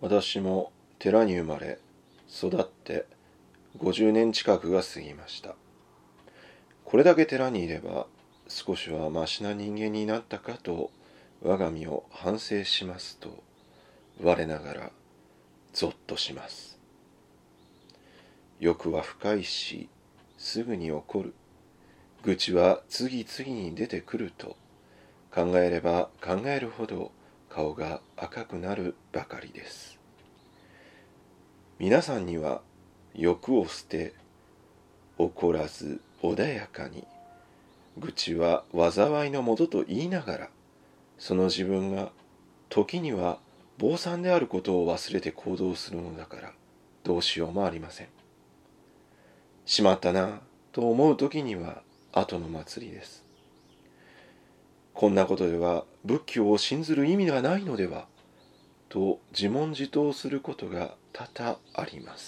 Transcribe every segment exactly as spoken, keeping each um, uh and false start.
私も寺に生まれ育ってごじゅうねん近くが過ぎました。これだけ寺にいれば少しはましな人間になったかと我が身を反省しますと、我ながらぞっとします。欲は深いしすぐに起こる、愚痴は次々に出てくると考えれば考えるほど顔が赤くなるばかりです。皆さんには欲を捨て、怒らず穏やかに、愚痴は災いのもとと言いながら、その自分が時には坊さんであることを忘れて行動するのだからどうしようもありません。しまったなと思う時には後の祭りです。こんなことでは仏教を信ずる意味がないのではと自問自答することが多々あります。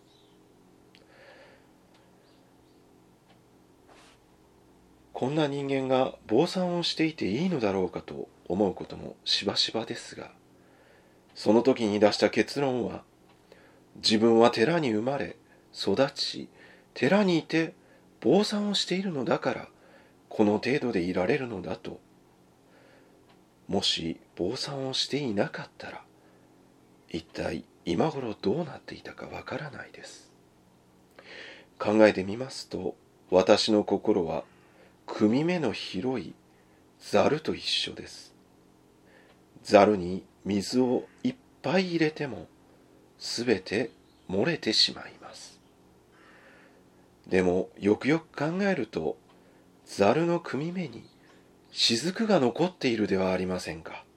こんな人間が坊さんをしていていいのだろうかと思うこともしばしばですが、その時に出した結論は、自分は寺に生まれ育ち、寺にいて坊さんをしているのだからこの程度でいられるのだと。もし坊さんをしていなかったら一体今頃どうなっていたかわからないです。考えてみますと、私の心は組目の広いザルと一緒です。ザルに水をいっぱい入れてもすべて漏れてしまいます。でもよくよく考えると、ザルの組目に雫が残っているではありませんか。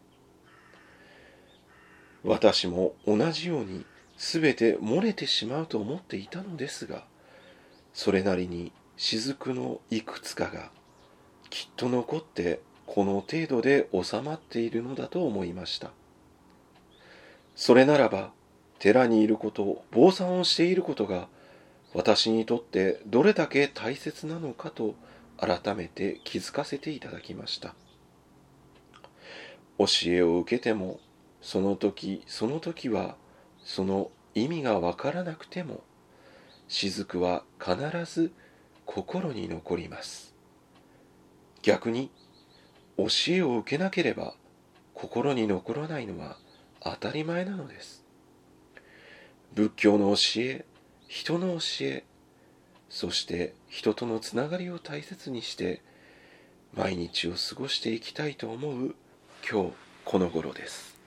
私も同じようにすべて漏れてしまうと思っていたのですが、それなりに雫のいくつかがきっと残ってこの程度で収まっているのだと思いました。それならば寺にいること、坊さんをしていることが私にとってどれだけ大切なのかと改めて気づかせていただきました。教えを受けてもその時その時はその意味がわからなくても、雫は必ず心に残ります。逆に教えを受けなければ心に残らないのは当たり前なのです。仏教の教え、人の教え、そして人とのつながりを大切にして毎日を過ごしていきたいと思う今日この頃です。